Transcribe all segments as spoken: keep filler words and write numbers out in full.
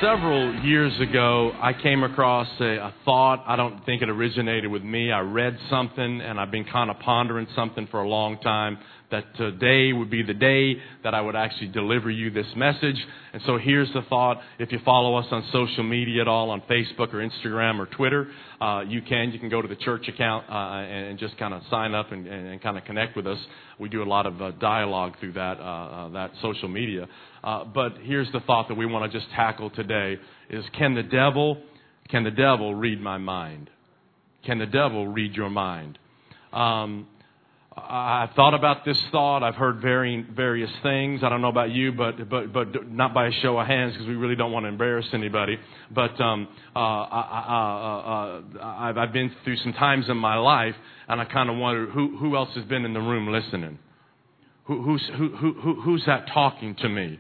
several years ago, I came across a, a thought. I don't think it originated with me. I read something, and I've been kind of pondering something for a long time, that today would be the day that I would actually deliver you this message. And so here's the thought. If you follow us on social media at all, on Facebook or Instagram or Twitter, uh, you can. You can go to the church account uh, and, and just kind of sign up and, and, and kind of connect with us. We do a lot of uh, dialogue through that, uh, uh, that social media. Uh, but here's the thought that we want to just tackle today is, can the devil, can the devil read my mind? Can the devil read your mind? Um, I've thought about this thought. I've heard varying, various things. I don't know about you, but but but not by a show of hands, because we really don't want to embarrass anybody. But um, uh, I, I, uh, uh, I've, I've been through some times in my life, and I kind of wonder who who else has been in the room listening. Who, who's who, who who's that talking to me?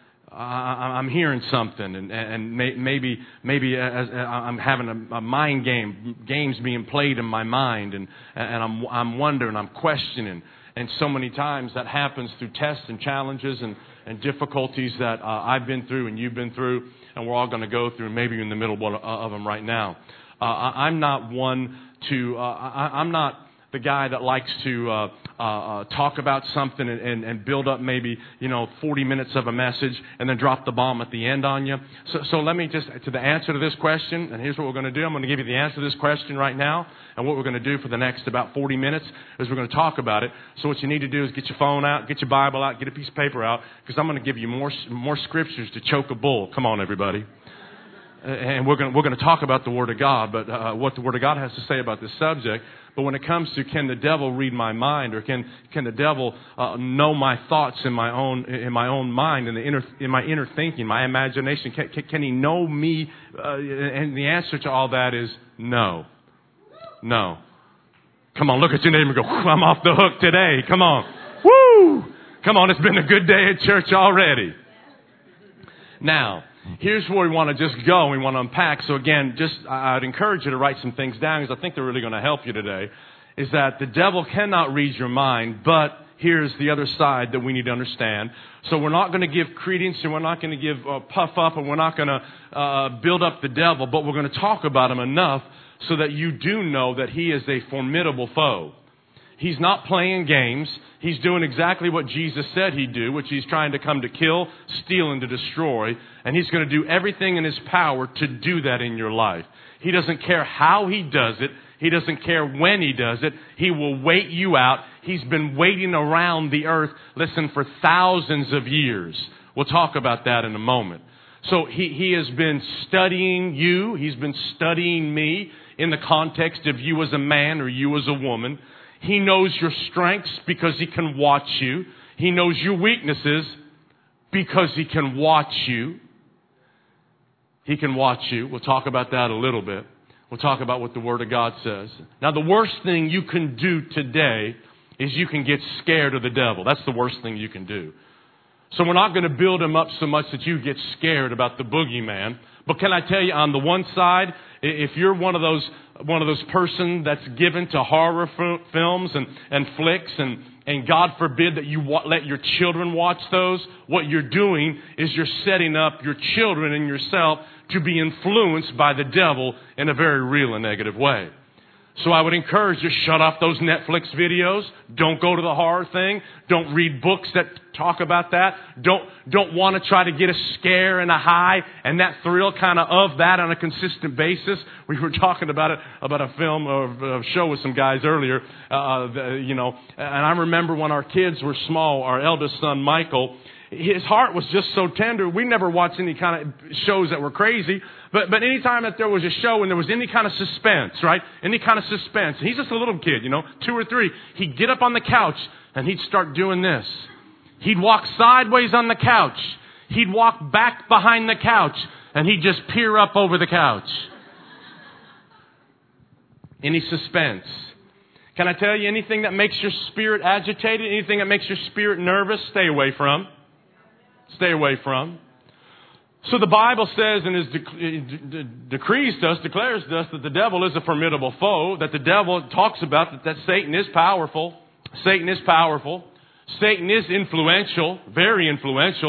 I, I'm hearing something, and, and may, maybe maybe as, as I'm having a, a mind game, games being played in my mind, and and I'm I'm wondering, I'm questioning, and so many times that happens through tests and challenges and, and difficulties that uh, I've been through and you've been through, and we're all going to go through. Maybe you're in the middle of them right now. Uh, I, I'm not one to. Uh, I, I'm not the guy that likes to uh, uh, uh, talk about something and, and, and build up maybe, you know, forty minutes of a message and then drop the bomb at the end on you. So, so let me just, to the answer to this question, and here's what we're going to do. I'm going to give you the answer to this question right now. And what we're going to do for the next about forty minutes is we're going to talk about it. So what you need to do is get your phone out, get your Bible out, get a piece of paper out, because I'm going to give you more, more scriptures to choke a bull. Come on, everybody. And we're going to, we're going to talk about the Word of God, but uh, what the Word of God has to say about this subject. But when it comes to, can the devil read my mind, or can can the devil uh, know my thoughts in my own in my own mind, in the inner in my inner thinking, my imagination? Can, can, can he know me? Uh, and the answer to all that is no, no. Come on, look at your neighbor and go, I'm off the hook today. Come on, woo! Come on, it's been a good day at church already. Now, here's where we want to just go. We want to unpack. So again, just I'd encourage you to write some things down, because I think they're really going to help you today. Is that the devil cannot read your mind, but here's the other side that we need to understand. So we're not going to give credence, and we're not going to give uh, puff up, and we're not going to uh, build up the devil, but we're going to talk about him enough so that you do know that he is a formidable foe. He's not playing games. He's doing exactly what Jesus said he'd do, which he's trying to come to kill, steal, and to destroy. And he's going to do everything in his power to do that in your life. He doesn't care how he does it. He doesn't care when he does it. He will wait you out. He's been waiting around the earth, listen, for thousands of years. We'll talk about that in a moment. So he, he has been studying you. He's been studying me in the context of you as a man or you as a woman. He knows your strengths because he can watch you. He knows your weaknesses because he can watch you. He can watch you. We'll talk about that a little bit. We'll talk about what the Word of God says. Now, the worst thing you can do today is you can get scared of the devil. That's the worst thing you can do. So we're not going to build him up so much that you get scared about the boogeyman. But can I tell you, on the one side, if you're one of those one of those person that's given to horror f- films and, and flicks, and, and God forbid that you wa- let your children watch those, what you're doing is you're setting up your children and yourself to be influenced by the devil in a very real and negative way. So I would encourage you, shut off those Netflix videos. Don't go to the horror thing. Don't read books that talk about that. Don't don't want to try to get a scare and a high and that thrill kind of of that on a consistent basis. We were talking about it, about a film or a show with some guys earlier, uh, the, you know, and I remember when our kids were small, our eldest son, Michael, his heart was just so tender. We never watched any kind of shows that were crazy. But but anytime that there was a show and there was any kind of suspense, right? Any kind of suspense. He's just a little kid, you know, two or three. He'd get up on the couch and he'd start doing this. He'd walk sideways on the couch. He'd walk back behind the couch and he'd just peer up over the couch. Any suspense. Can I tell you, anything that makes your spirit agitated, anything that makes your spirit nervous, stay away from. Stay away from. So the Bible says and is de- de- decrees to us, declares to us that the devil is a formidable foe, that the devil talks about that, that Satan is powerful. Satan is powerful. Satan is influential, very influential.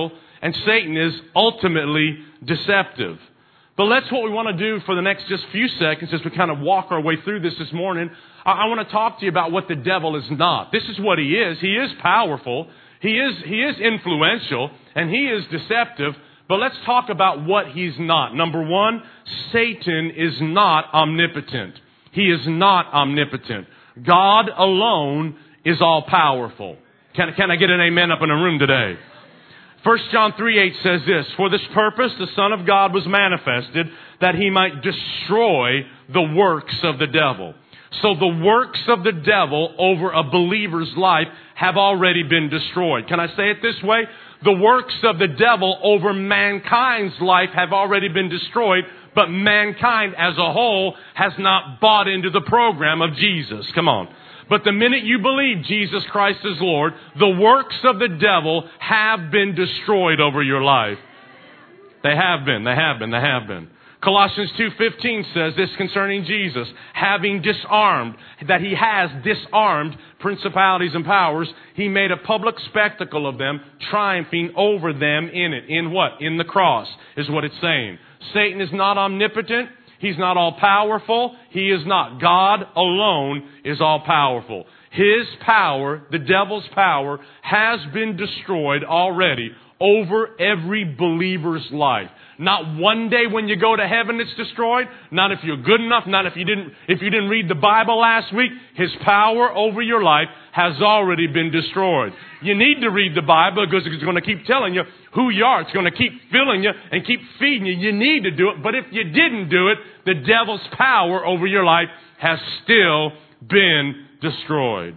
and Satan is ultimately deceptive. But that's what we want to do for the next just few seconds as we kind of walk our way through this this morning. I, I want to talk to you about what the devil is not. This is what he is. He is powerful. He is, he is influential, and he is deceptive. But let's talk about what he's not. Number one, Satan is not omnipotent. He is not omnipotent. God alone is all-powerful. Can, can I get an amen up in the room today? First John three eight says this, "For this purpose the Son of God was manifested, that he might destroy the works of the devil." So the works of the devil over a believer's life have already been destroyed. Can I say it this way? The works of the devil over mankind's life have already been destroyed, but mankind as a whole has not bought into the program of Jesus. Come on. But the minute you believe Jesus Christ is Lord, the works of the devil have been destroyed over your life. They have been, they have been, they have been. Colossians two fifteen says this concerning Jesus, having disarmed, that he has disarmed principalities and powers, he made a public spectacle of them, triumphing over them in it. In what? In the cross, is what it's saying. Satan is not omnipotent. He's not all-powerful. He is not. God alone is all-powerful. His power, the devil's power, has been destroyed already over every believer's life. Not one day when you go to heaven it's destroyed. Not if you're good enough. Not if you didn't, if you didn't read the Bible last week. His power over your life has already been destroyed. You need to read the Bible because it's going to keep telling you who you are. It's going to keep filling you and keep feeding you. You need to do it. But if you didn't do it, the devil's power over your life has still been destroyed.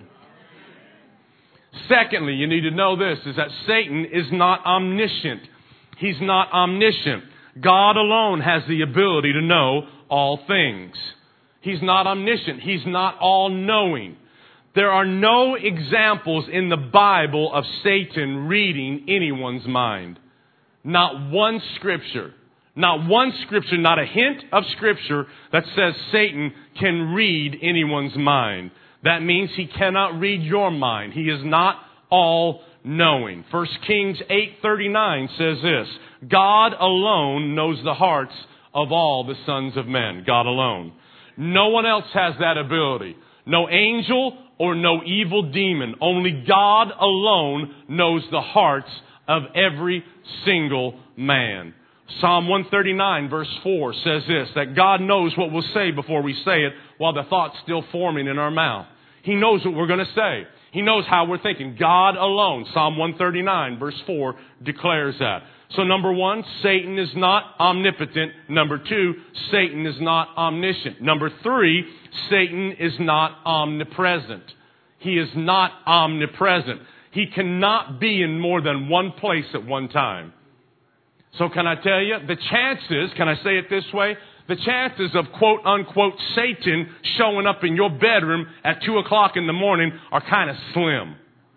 Secondly, you need to know this, is that Satan is not omniscient. He's not omniscient. God alone has the ability to know all things. He's not omniscient. He's not all-knowing. There are no examples in the Bible of Satan reading anyone's mind. Not one scripture. Not one scripture, not a hint of scripture that says Satan can read anyone's mind. That means he cannot read your mind. He is not all-knowing. First Kings eight thirty-nine says this, God alone knows the hearts of all the sons of men. God alone. No one else has that ability. No angel or no evil demon. Only God alone knows the hearts of every single man. Psalm one thirty-nine verse four says this, that God knows what we'll say before we say it while the thought's still forming in our mouth. He knows what we're going to say. He knows how we're thinking. God alone, Psalm one thirty-nine verse four declares that. So number one, Satan is not omnipotent. Number two, Satan is not omniscient. Number three, Satan is not omnipresent. He is not omnipresent. He cannot be in more than one place at one time. So can I tell you, the chances, can I say it this way? The chances of quote unquote Satan showing up in your bedroom at two o'clock in the morning are kind of slim.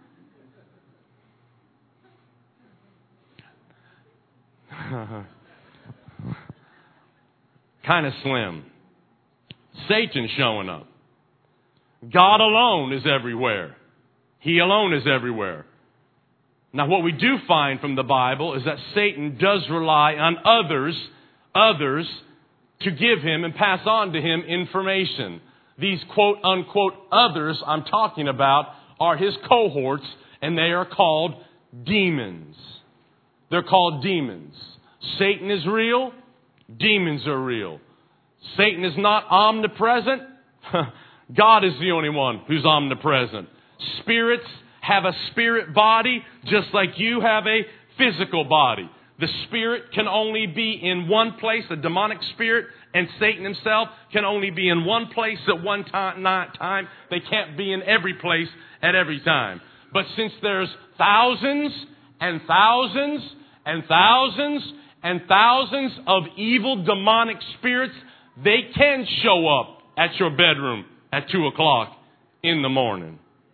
kind of slim. Satan showing up. God alone is everywhere. He alone is everywhere. Now, what we do find from the Bible is that Satan does rely on others, others, to give him and pass on to him information. These quote-unquote others I'm talking about are his cohorts, and they are called demons. They're called demons. Satan is real. Demons are real. Satan is not omnipresent. God is the only one who's omnipresent. Spirits have a spirit body just like you have a physical body. The spirit can only be in one place, the demonic spirit, and Satan himself can only be in one place at one time. They can't be in every place at every time. But since there's thousands and thousands and thousands and thousands of evil demonic spirits, they can show up at your bedroom at two o'clock in the morning.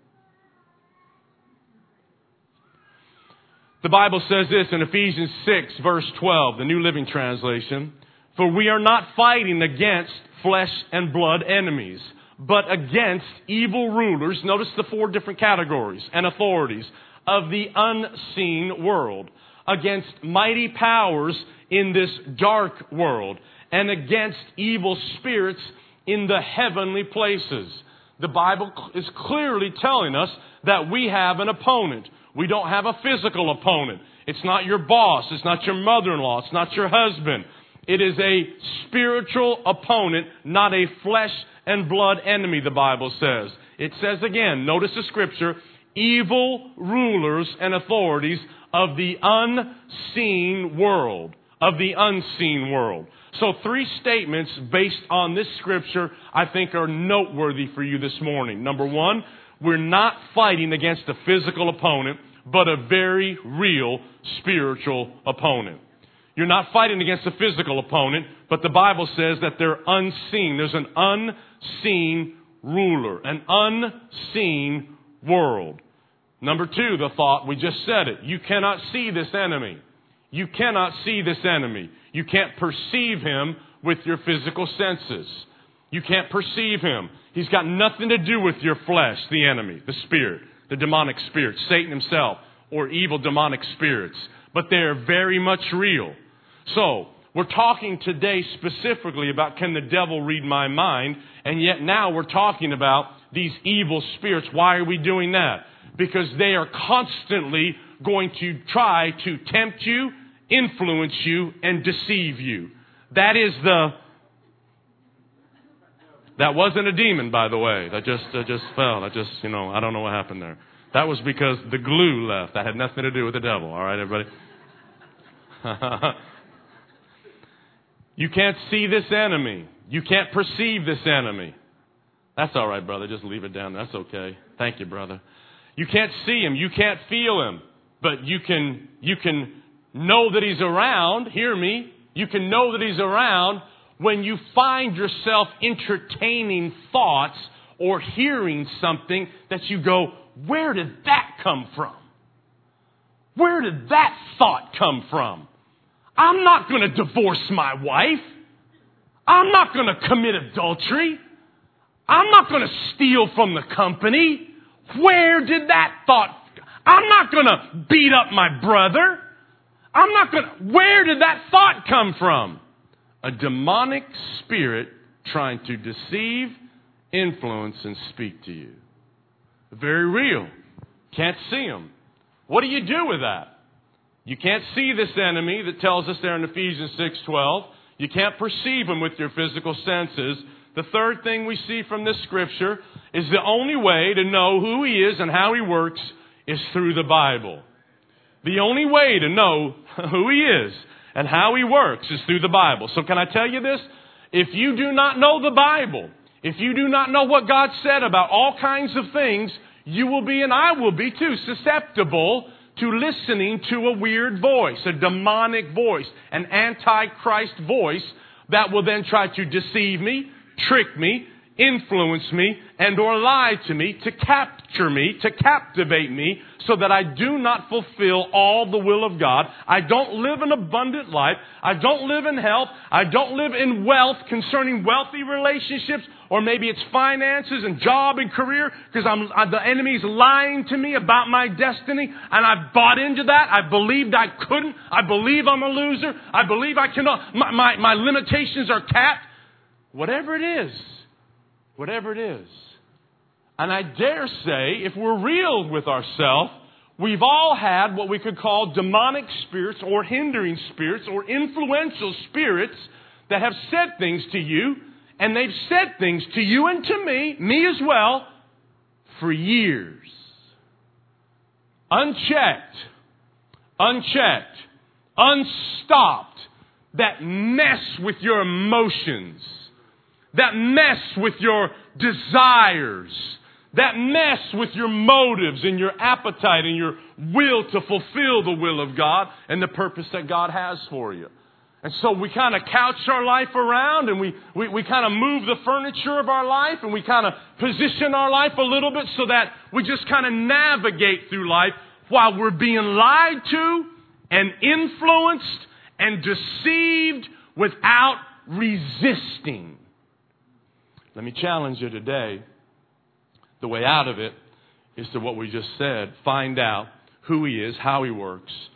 The Bible says this in Ephesians six, verse twelve, the New Living Translation. For we are not fighting against flesh and blood enemies, but against evil rulers. Notice the four different categories and authorities of the unseen world, against mighty powers in this dark world and against evil spirits in the heavenly places. The Bible is clearly telling us that we have an opponent. We don't have a physical opponent. It's not your boss. It's not your mother-in-law. It's not your husband. It is a spiritual opponent, not a flesh and blood enemy, the Bible says. It says again, notice the scripture, evil rulers and authorities of the unseen world. Of the unseen world. So three statements based on this scripture I think are noteworthy for you this morning. Number one, we're not fighting against a physical opponent, but a very real spiritual opponent. You're not fighting against a physical opponent, but the Bible says that they're unseen. There's an unseen ruler, an unseen world. Number two, the thought, we just said it. You cannot see this enemy. You cannot see this enemy. You can't perceive him with your physical senses. You can't perceive him. He's got nothing to do with your flesh, the enemy, the spirit, the demonic spirit, Satan himself, or evil demonic spirits. But they are very much real. So, we're talking today specifically about can the devil read my mind? And yet now we're talking about these evil spirits. Why are we doing that? Because they are constantly going to try to tempt you, influence you, and deceive you. That is the... That wasn't a demon, by the way. That just uh, just fell. That just, you know, I don't know what happened there. That was because the glue left. That had nothing to do with the devil. All right, everybody? You can't see this enemy. You can't perceive this enemy. That's all right, brother. Just leave it down. That's okay. Thank you, brother. You can't see him. You can't feel him. But you can, you can know that he's around. Hear me. You can know that he's around when you find yourself entertaining thoughts or hearing something that you go, where did that come from? Where did that thought come from? I'm not going to divorce my wife. I'm not going to commit adultery. I'm not going to steal from the company. Where did that thought? I'm not going to beat up my brother. I'm not going to. Where did that thought come from? A demonic spirit trying to deceive, influence, and speak to you. Very real. Can't see him. What do you do with that? You can't see this enemy that tells us there in Ephesians six twelve. You can't perceive him with your physical senses. The third thing we see from this scripture is the only way to know who he is and how he works is through the Bible. The only way to know who he is and how he works is through the Bible. So can I tell you this? If you do not know the Bible, if you do not know what God said about all kinds of things, you will be, and I will be too, susceptible to listening to a weird voice, a demonic voice, an antichrist voice that will then try to deceive me, trick me, influence me, and or lie to me, to capture me, to captivate me, so that I do not fulfill all the will of God. I don't live an abundant life. I don't live in health. I don't live in wealth concerning wealthy relationships, or maybe it's finances and job and career, because I'm I, the enemy's lying to me about my destiny, and I've bought into that. I believed I couldn't. I believe I'm a loser. I believe I cannot. My, my, my limitations are capped. Whatever it is. Whatever it is. And I dare say, if we're real with ourselves, we've all had what we could call demonic spirits or hindering spirits or influential spirits that have said things to you, and they've said things to you and to me, me as well, for years. Unchecked, unchecked, unstopped, that mess with your emotions, that mess with your desires, that mess with your motives and your appetite and your will to fulfill the will of God and the purpose that God has for you. And so we kind of couch our life around, and we, we, we kind of move the furniture of our life, and we kind of position our life a little bit so that we just kind of navigate through life while we're being lied to and influenced and deceived without resisting. Let me challenge you today. The way out of it is to what we just said. Find out who he is, how he works,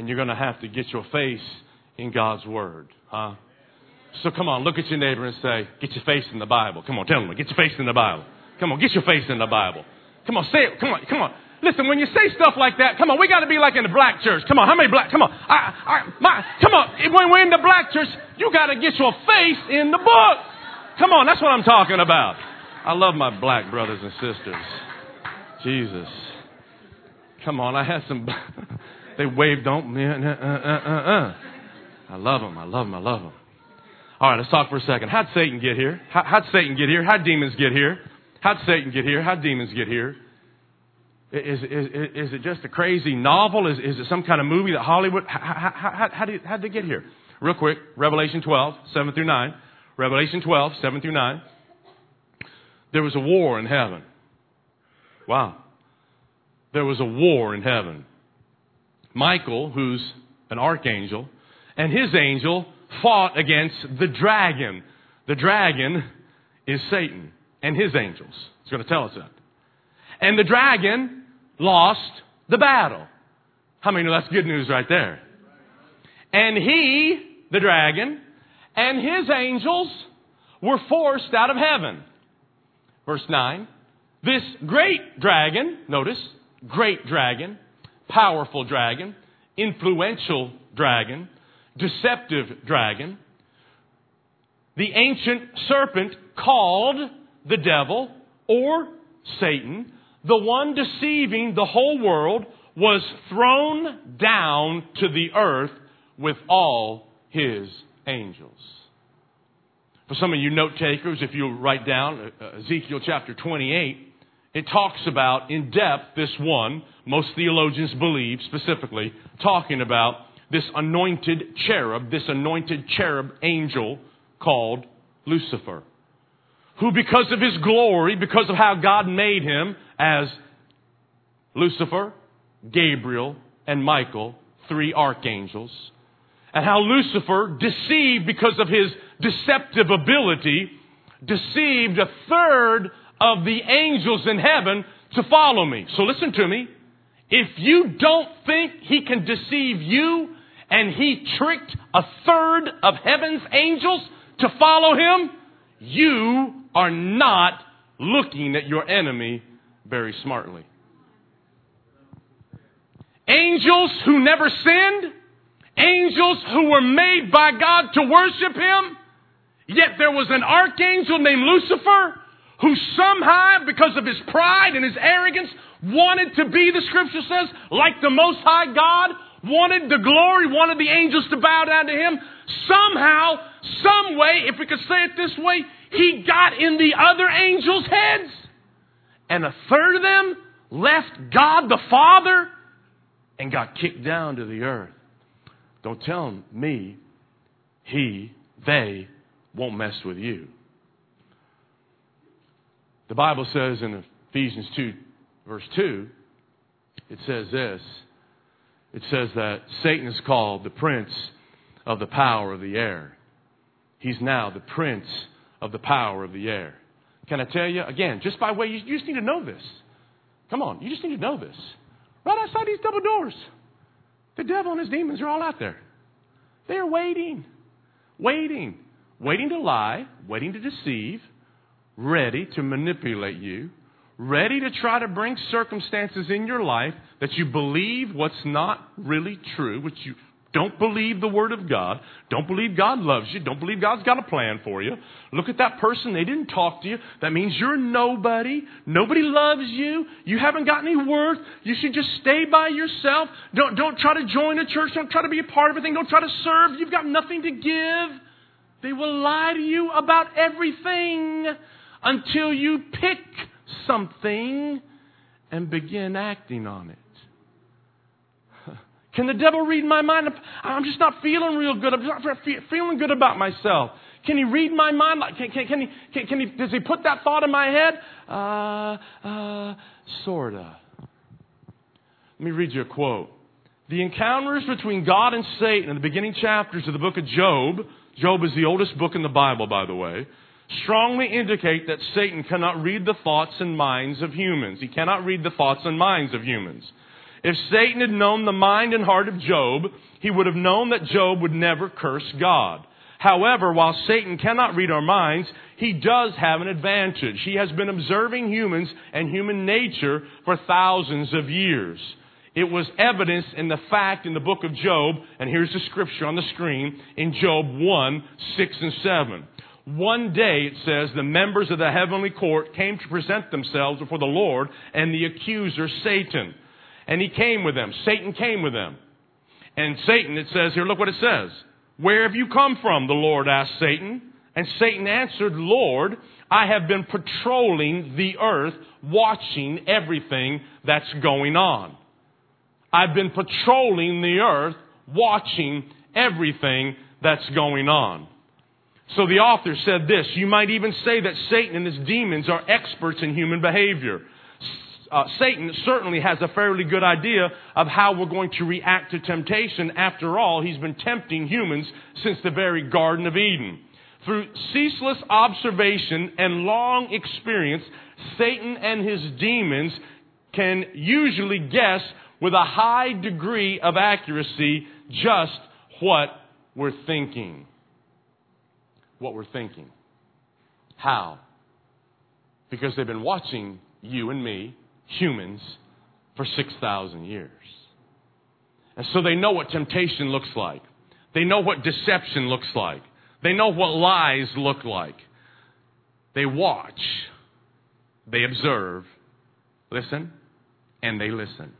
And you're going to have to get your face in God's Word. Huh? So come on, look at your neighbor and say, get your face in the Bible. Come on, tell them, get your face in the Bible. Come on, get your face in the Bible. Come on, say it. Come on, come on. Listen, when you say stuff like that, come on, we got to be like in the black church. Come on, how many black? Come on, I, I, my, come on. When we're in the black church, you got to get your face in the book. Come on, that's what I'm talking about. I love my black brothers and sisters. Jesus. Come on, I had some, they waved on me. Uh, uh, uh, uh. I love them, I love them, I love them. All right, let's talk for a second. How'd Satan get here? How, how'd Satan get here? How'd demons get here? How'd Satan get here? How'd demons get here? Is, is, is it just a crazy novel? Is, is it some kind of movie that Hollywood... How, how, how, how did, how'd they get here? Real quick, Revelation twelve, seven through nine. Revelation twelve, seven through nine. There was a war in heaven. Wow. There was a war in heaven. Michael, who's an archangel, and his angel fought against the dragon. The dragon is Satan and his angels. It's going to tell us that. And the dragon lost the battle. How many know that's good news right there? And he, the dragon, and his angels were forced out of heaven. Verse nine. This great dragon, notice, great dragon, powerful dragon, influential dragon, deceptive dragon, the ancient serpent called the devil or Satan, the one deceiving the whole world, was thrown down to the earth with all his angels. For some of you note takers, if you write down Ezekiel chapter twenty-eight, it talks about in depth this one, most theologians believe specifically, talking about this anointed cherub, this anointed cherub angel called Lucifer, who because of his glory, because of how God made him as Lucifer, Gabriel, and Michael, three archangels, and how Lucifer deceived because of his deceptive ability, deceived a third of the angels in heaven to follow me. So listen to me. If you don't think he can deceive you and he tricked a third of heaven's angels to follow him, you are not looking at your enemy very smartly. Angels who never sinned, angels who were made by God to worship him, yet there was an archangel named Lucifer who somehow, because of his pride and his arrogance, wanted to be, the scripture says, like the Most High God, wanted the glory, wanted the angels to bow down to him. Somehow, some way, if we could say it this way, he got in the other angels' heads. And a third of them left God the Father and got kicked down to the earth. Don't tell me he, they won't mess with you. The Bible says in Ephesians two, verse two, it says this. It says that Satan is called the prince of the power of the air. He's now the prince of the power of the air. Can I tell you, again, just by way, you, you just need to know this. Come on, you just need to know this. Right outside these double doors, the devil and his demons are all out there. They're waiting, waiting, waiting to lie, waiting to deceive, ready to manipulate you, ready to try to bring circumstances in your life that you believe what's not really true, which you don't believe the Word of God, don't believe God loves you, don't believe God's got a plan for you. Look at that person, they didn't talk to you. That means you're nobody. Nobody loves you. You haven't got any worth. You should just stay by yourself. Don't, don't try to join a church. Don't try to be a part of everything. Don't try to serve. You've got nothing to give. They will lie to you about everything until you pick something and begin acting on it. Can the devil read my mind? I'm just not feeling real good. I'm not feeling good about myself. Can he read my mind? Can, can, can, he, can, can he? Does he put that thought in my head? Uh, uh, sorta. Let me read you a quote. The encounters between God and Satan in the beginning chapters of the book of Job, Job is the oldest book in the Bible, by the way, strongly indicate that Satan cannot read the thoughts and minds of humans. He cannot read the thoughts and minds of humans. If Satan had known the mind and heart of Job, he would have known that Job would never curse God. However, while Satan cannot read our minds, he does have an advantage. He has been observing humans and human nature for thousands of years. It was evidenced in the fact in the book of Job, and here's the scripture on the screen, in Job one, six and seven. One day, it says, the members of the heavenly court came to present themselves before the Lord and the accuser, Satan. And he came with them. Satan came with them. And Satan, it says here, look what it says. Where have you come from? The Lord asked Satan. And Satan answered, Lord, I have been patrolling the earth, watching everything that's going on. I've been patrolling the earth, watching everything that's going on. So the author said this, you might even say that Satan and his demons are experts in human behavior. Uh, Satan certainly has a fairly good idea of how we're going to react to temptation. After all, he's been tempting humans since the very Garden of Eden. Through ceaseless observation and long experience, Satan and his demons can usually guess with a high degree of accuracy just what we're thinking. What we're thinking. How? Because they've been watching you and me, humans, for six thousand years. And so they know what temptation looks like. They know what deception looks like. They know what lies look like. They watch, they observe, listen, and they listen.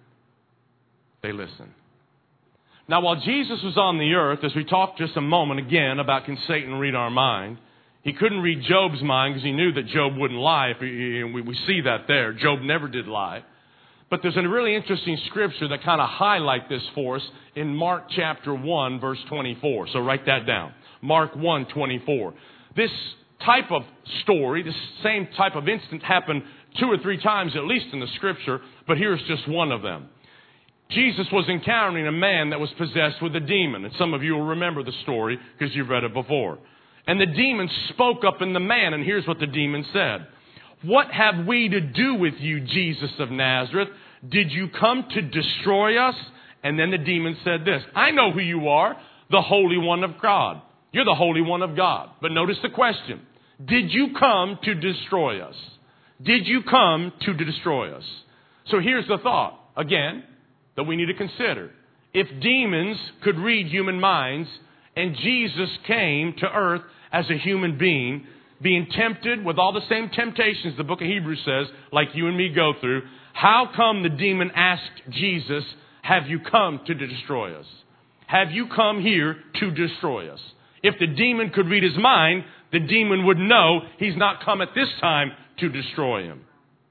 They listen. Now, while Jesus was on the earth, as we talked just a moment again about can Satan read our mind, he couldn't read Job's mind because he knew that Job wouldn't lie. If he, we, we see that there. Job never did lie. But there's a really interesting scripture that kind of highlight this for us in Mark chapter one, verse twenty-four. So write that down. Mark one, twenty-four. This type of story, this same type of instance happened two or three times at least in the scripture, but here's just one of them. Jesus was encountering a man that was possessed with a demon. And some of you will remember the story because you've read it before. And the demon spoke up in the man, and here's what the demon said. What have we to do with you, Jesus of Nazareth? Did you come to destroy us? And then the demon said this, I know who you are, the Holy One of God. You're the Holy One of God. But notice the question. Did you come to destroy us? Did you come to destroy us? So here's the thought, again, that we need to consider. If demons could read human minds, and Jesus came to earth as a human being, being tempted with all the same temptations the book of Hebrews says, like you and me go through, how come the demon asked Jesus, have you come to destroy us? Have you come here to destroy us? If the demon could read his mind, the demon would know he's not come at this time to destroy him.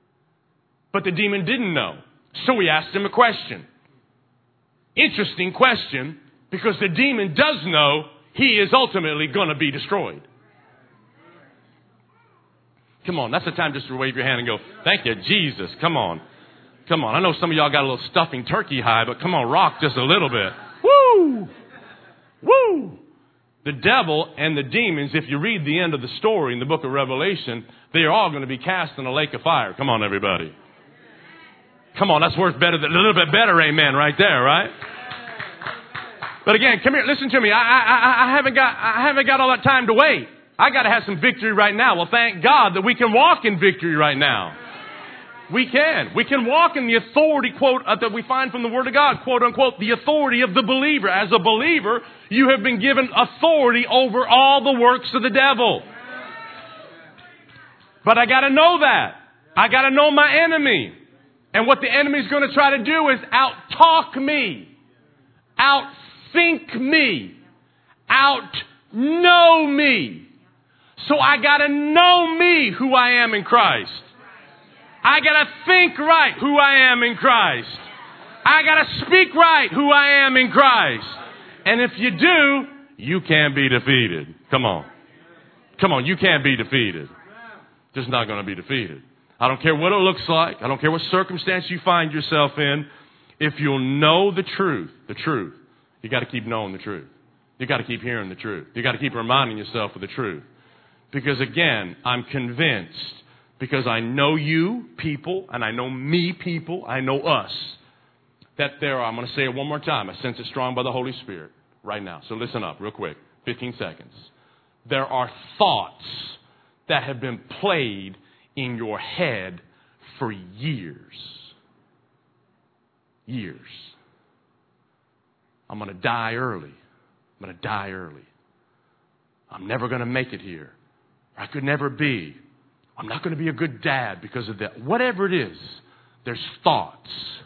But the demon didn't know. So we asked him a question. Interesting question, because the demon does know he is ultimately going to be destroyed. Come on, that's the time just to wave your hand and go, thank you, Jesus. Come on. Come on. I know some of y'all got a little stuffing turkey high, but come on, rock just a little bit. Woo! Woo! The devil and the demons, if you read the end of the story in the book of Revelation, they are all going to be cast in a lake of fire. Come on, everybody. Come on, that's worth better than, a little bit better amen right there, right? But again, come here, listen to me. I, I, I haven't got, I haven't got all that time to wait. I got to have some victory right now. Well, thank God that we can walk in victory right now. We can. We can walk in the authority, quote, uh, that we find from the Word of God, quote unquote, the authority of the believer. As a believer, you have been given authority over all the works of the devil. But I got to know that. I got to know my enemy. And what the enemy is going to try to do is out-talk me, out-think me, out-know me. So I got to know me, who I am in Christ. I got to think right, who I am in Christ. I got to speak right, who I am in Christ. And if you do, you can't be defeated. Come on. Come on, you can't be defeated. Just not going to be defeated. I don't care what it looks like. I don't care what circumstance you find yourself in. If you'll know the truth, the truth, you got to keep knowing the truth. You got to keep hearing the truth. You got to keep reminding yourself of the truth. Because again, I'm convinced, because I know you people, and I know me people, I know us, that there are, I'm going to say it one more time. I sense it strong by the Holy Spirit right now. So listen up real quick, fifteen seconds. There are thoughts that have been played in your head for years. Years. I'm going to die early. I'm going to die early. I'm never going to make it here. I could never be. I'm not going to be a good dad because of that. Whatever it is, there's thoughts.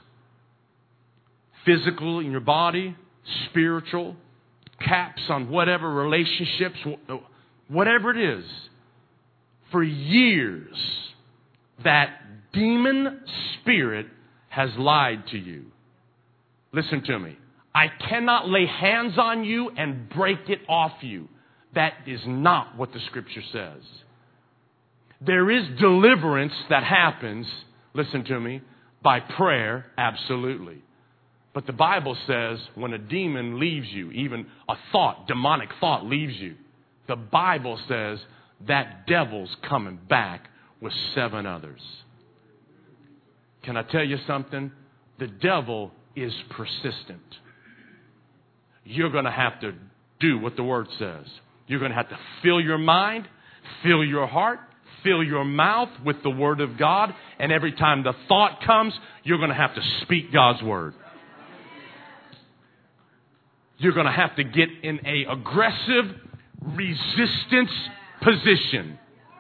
Physical in your body, spiritual, caps on whatever relationships, whatever it is. For years, that demon spirit has lied to you. Listen to me. I cannot lay hands on you and break it off you. That is not what the Scripture says. There is deliverance that happens, listen to me, by prayer, absolutely. But the Bible says when a demon leaves you, even a thought, demonic thought leaves you, the Bible says that devil's coming back with seven others. Can I tell you something? The devil is persistent. You're going to have to do what the Word says. You're going to have to fill your mind, fill your heart, fill your mouth with the Word of God. And every time the thought comes, you're going to have to speak God's Word. You're going to have to get in a aggressive resistance position.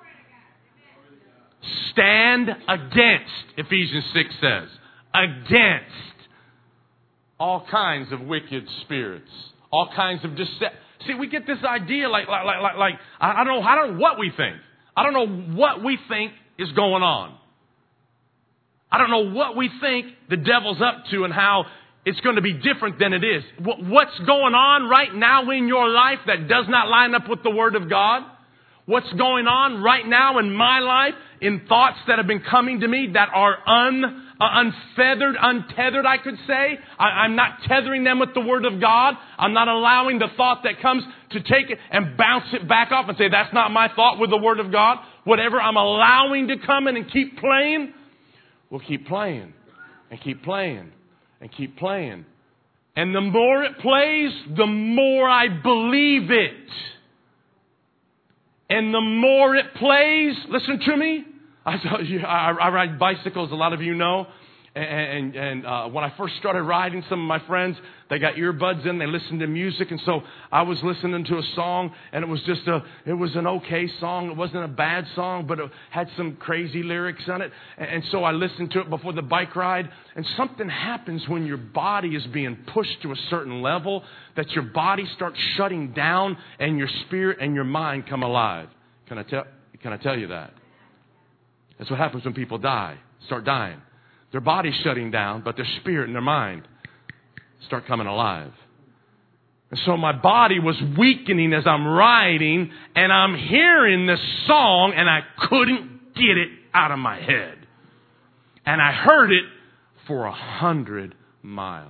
Stand against, Ephesians six says, against all kinds of wicked spirits, all kinds of deception. See, we get this idea like, like, like, like, like I don't know, I don't know what we think. I don't know what we think is going on. I don't know what we think the devil's up to and how it's going to be different than it is. What's going on right now in your life that does not line up with the Word of God? What's going on right now in my life in thoughts that have been coming to me that are un, uh, unfeathered, untethered, I could say. I, I'm not tethering them with the Word of God. I'm not allowing the thought that comes to take it and bounce it back off and say, that's not my thought with the Word of God. Whatever I'm allowing to come in and keep playing, we'll keep playing and keep playing and keep playing. And the more it plays, the more I believe it. And the more it plays, listen to me. I, I, I ride bicycles, a lot of you know. And, and, and uh, when I first started riding, some of my friends, they got earbuds in, they listened to music. And so I was listening to a song, and it was just a, it was an okay song. It wasn't a bad song, but it had some crazy lyrics on it. And, and so I listened to it before the bike ride. And something happens when your body is being pushed to a certain level, that your body starts shutting down and your spirit and your mind come alive. Can I tell, can I tell you that? That's what happens when people die, start dying. Their body's shutting down, but their spirit and their mind start coming alive. And so my body was weakening as I'm riding, and I'm hearing this song, and I couldn't get it out of my head. And I heard it for a hundred miles.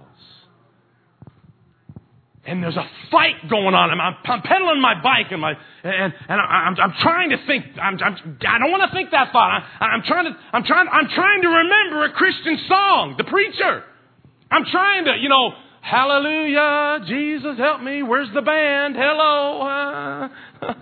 And there's a fight going on. I'm, I'm pedaling my bike, and my and and I'm, I'm trying to think. I'm, I'm I don't want to think that thought. I, I'm trying to I'm trying I'm trying to remember a Christian song. The preacher. I'm trying to, you know, hallelujah, Jesus help me. Where's the band? Hello. Uh.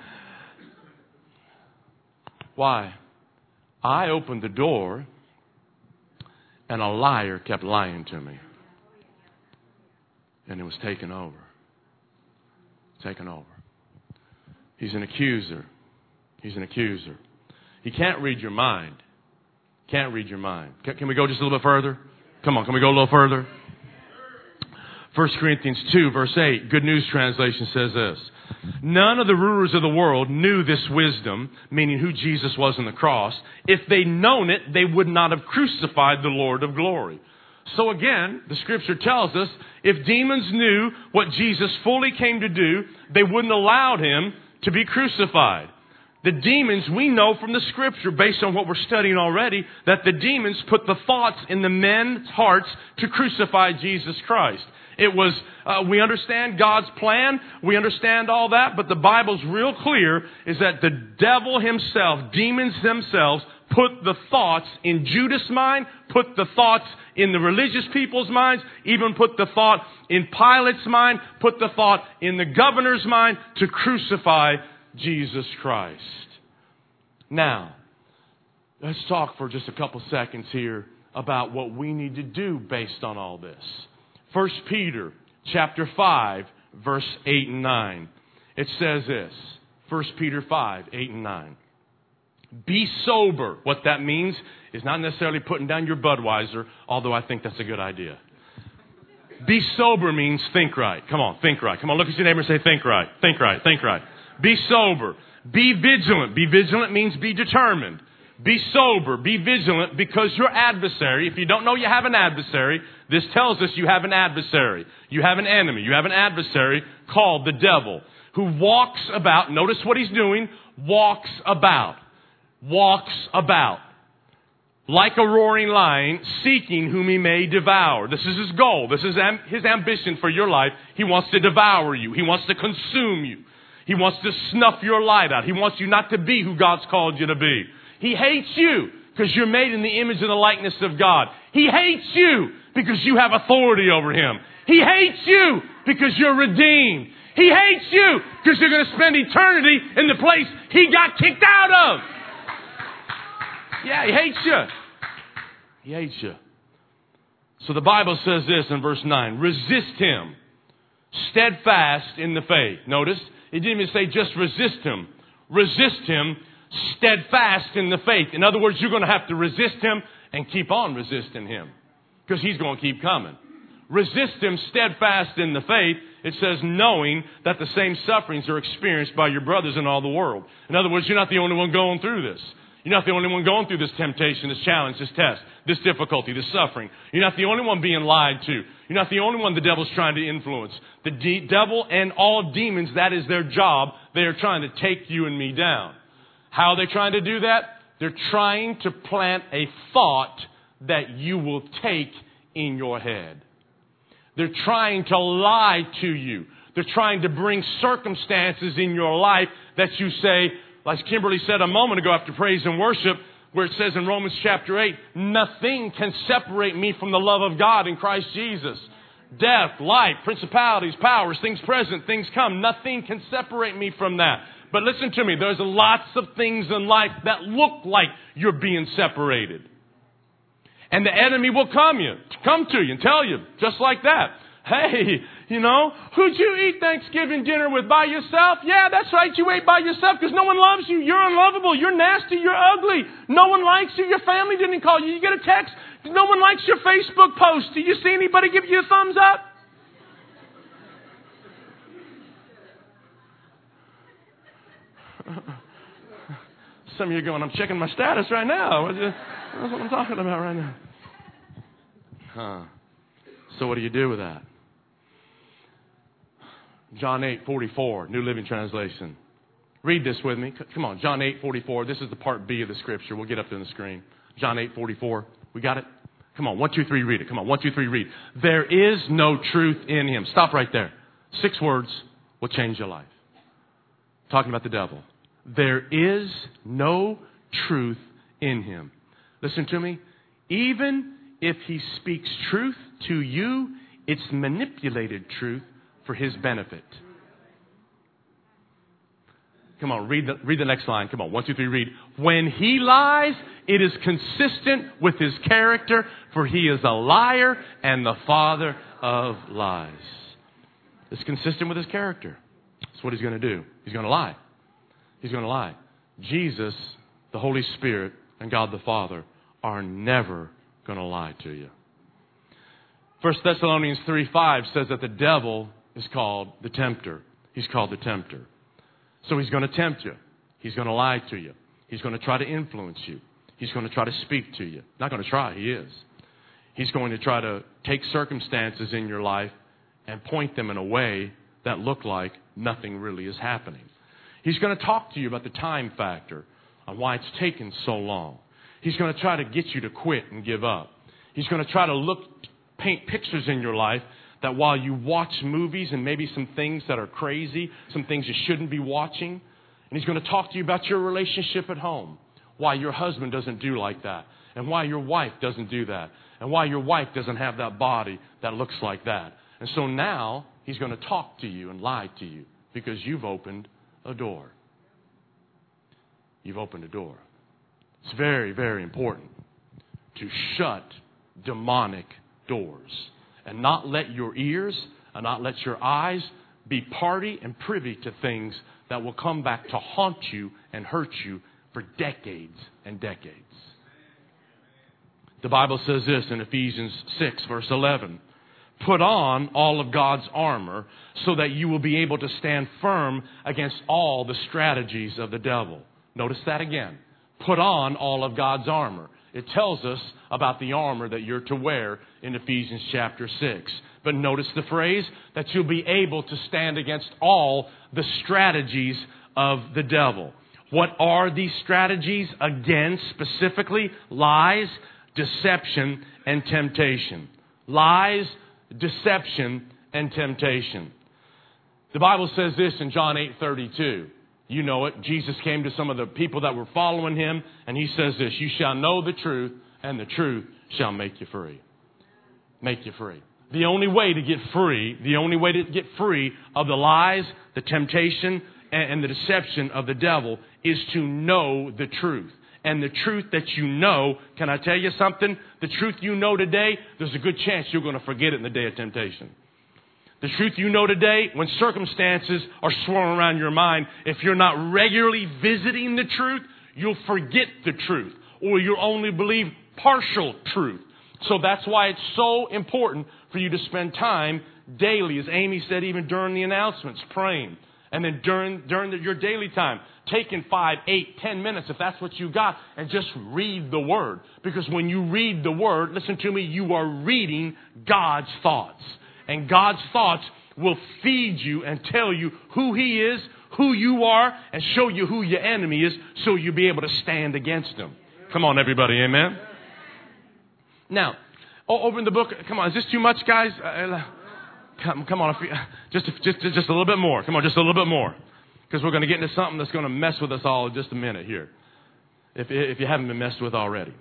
Why? I opened the door, and a liar kept lying to me. And it was taken over. Taken over. He's an accuser. He's an accuser. He can't read your mind. Can't read your mind. Can, can we go just a little bit further? Come on, can we go a little further? First Corinthians two, verse eight, Good News Translation says this. None of the rulers of the world knew this wisdom, meaning who Jesus was on the cross. If they'd known it, they would not have crucified the Lord of glory. So again, the Scripture tells us, if demons knew what Jesus fully came to do, they wouldn't allow Him to be crucified. The demons, we know from the Scripture, based on what we're studying already, that the demons put the thoughts in the men's hearts to crucify Jesus Christ. It was, uh, we understand God's plan, we understand all that, but the Bible's real clear is that the devil himself, demons themselves, put the thoughts in Judas' mind, put the thoughts in the religious people's minds, even put the thought in Pilate's mind, put the thought in the governor's mind to crucify Jesus Christ. Now, let's talk for just a couple seconds here about what we need to do based on all this. First Peter chapter five, verse eight and nine. It says this. First Peter five, eight and nine. Be sober. What that means is not necessarily putting down your Budweiser, although I think that's a good idea. Be sober means think right. Come on, think right. Come on, look at your neighbor and say, think right, think right, think right. Be sober. Be vigilant. Be vigilant means be determined. Be sober. Be vigilant, because your adversary, if you don't know you have an adversary, this tells us you have an adversary. You have an enemy. You have an adversary called the devil, who walks about. Notice what he's doing. Walks about. Walks about. Like a roaring lion, seeking whom he may devour. This is his goal. This is am- his ambition for your life. He wants to devour you. He wants to consume you. He wants to snuff your light out. He wants you not to be who God's called you to be. He hates you because you're made in the image and the likeness of God. He hates you because you have authority over him. He hates you because you're redeemed. He hates you because you're going to spend eternity in the place he got kicked out of. Yeah, he hates you. He hates you. So the Bible says this in verse nine. Resist him, steadfast in the faith. Notice, it didn't even say just resist him. Resist him, steadfast in the faith. In other words, you're going to have to resist him and keep on resisting him, because he's going to keep coming. Resist him, steadfast in the faith. It says, knowing that the same sufferings are experienced by your brothers in all the world. In other words, you're not the only one going through this. You're not the only one going through this temptation, this challenge, this test, this difficulty, this suffering. You're not the only one being lied to. You're not the only one the devil's trying to influence. The de- devil and all demons, that is their job. They are trying to take you and me down. How are they trying to do that? They're trying to plant a thought that you will take in your head. They're trying to lie to you. They're trying to bring circumstances in your life that you say, like Kimberly said a moment ago after praise and worship, where it says in Romans chapter eight, nothing can separate me from the love of God in Christ Jesus. Death, life, principalities, powers, things present, things come. Nothing can separate me from that. But listen to me, there's lots of things in life that look like you're being separated. And the enemy will come you, come to you and tell you, just like that. Hey, you know, who'd you eat Thanksgiving dinner with? By yourself? Yeah, that's right. You ate by yourself because no one loves you. You're unlovable. You're nasty. You're ugly. No one likes you. Your family didn't call you. You get a text. No one likes your Facebook post. Do you see anybody give you a thumbs up? Some of you are going, I'm checking my status right now. That's what I'm talking about right now. Huh. So what do you do with that? John eight forty-four, New Living Translation. Read this with me. Come on, John eight forty-four. This is the part B of the scripture. We'll get up there on the screen. John eight forty-four. We got it? Come on, one, two, three, read it. Come on, one, two, three, read. There is no truth in him. Stop right there. Six words will change your life. Talking about the devil. There is no truth in him. Listen to me. Even if he speaks truth to you, it's manipulated truth for his benefit. Come on, read the, read the next line. Come on, one, two, three, read. When he lies, it is consistent with his character, for he is a liar and the father of lies. It's consistent with his character. That's what he's going to do. He's going to lie. He's going to lie. Jesus, the Holy Spirit, and God the Father are never going to lie to you. First Thessalonians three five says that the devil is called the tempter. He's called the tempter. So he's going to tempt you. He's going to lie to you. He's going to try to influence you. He's going to try to speak to you. Not going to try, he is. He's going to try to take circumstances in your life and point them in a way that look like nothing really is happening. He's going to talk to you about the time factor on why it's taken so long. He's going to try to get you to quit and give up. He's going to try to look, paint pictures in your life that while you watch movies and maybe some things that are crazy, some things you shouldn't be watching, and he's going to talk to you about your relationship at home. why your husband doesn't do like that, and why your wife doesn't do that, and why your wife doesn't have that body that looks like that. And so now he's going to talk to you and lie to you because you've opened a door. You've opened a door. It's very, very important to shut demonic doors and not let your ears and not let your eyes be party and privy to things that will come back to haunt you and hurt you for decades and decades. The Bible says this in Ephesians six, verse eleven. Put on all of God's armor so that you will be able to stand firm against all the strategies of the devil. Notice that again. Put on all of God's armor. It tells us about the armor that you're to wear in Ephesians chapter six. But notice the phrase that you'll be able to stand against all the strategies of the devil. What are these strategies? Again, specifically, lies, deception, and temptation. Lies, deception, and temptation. The Bible says this in John eight thirty-two. You know it. Jesus came to some of the people that were following him, and he says this, you shall know the truth, and the truth shall make you free. Make you free. The only way to get free, the only way to get free of the lies, the temptation, and the deception of the devil is to know the truth. And the truth that you know, can I tell you something? The truth you know today, there's a good chance you're going to forget it in the day of temptation. The truth you know today, when circumstances are swirling around your mind, if you're not regularly visiting the truth, you'll forget the truth. Or you'll only believe partial truth. So that's why it's so important for you to spend time daily, as Amy said, even during the announcements, praying. And then during during the, your daily time, taking five, eight, ten minutes, if that's what you got, and just read the Word. Because when you read the Word, listen to me, you are reading God's thoughts. And God's thoughts will feed you and tell you who He is, who you are, and show you who your enemy is, so you'll be able to stand against him. Come on, everybody, amen? Now, over in the book, come on, is this too much, guys? Uh, come, come on, just, just, just a little bit more. Come on, just a little bit more. Because we're going to get into something that's going to mess with us all in just a minute here. If, if you haven't been messed with already.